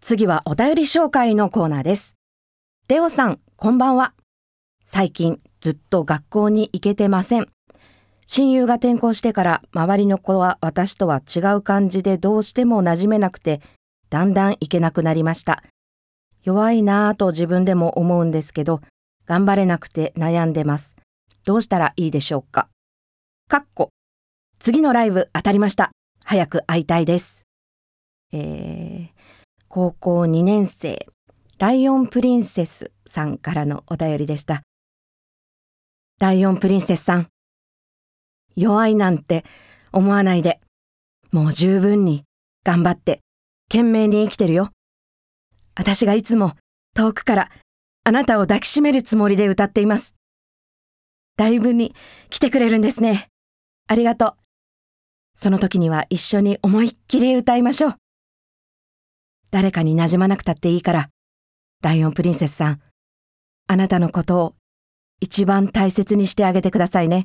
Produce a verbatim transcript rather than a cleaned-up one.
次はお便り紹介のコーナーです。レオさん、こんばんは。最近ずっと学校に行けてません。親友が転校してから周りの子は私とは違う感じでどうしても馴染めなくて、だんだん行けなくなりました。弱いなぁと自分でも思うんですけど、頑張れなくて悩んでます。どうしたらいいでしょうか。かっこ次のライブ当たりました。早く会いたいです。えー、高校にねん生、ライオンプリンセスさんからのお便りでした。ライオンプリンセスさん、弱いなんて思わないで、もう十分に頑張って懸命に生きてるよ。私がいつも遠くからあなたを抱きしめるつもりで歌っています。ライブに来てくれるんですね。ありがとう。その時には一緒に思いっきり歌いましょう。誰かに馴染まなくたっていいから、ライオンプリンセスさん、あなたのことを一番大切にしてあげてくださいね。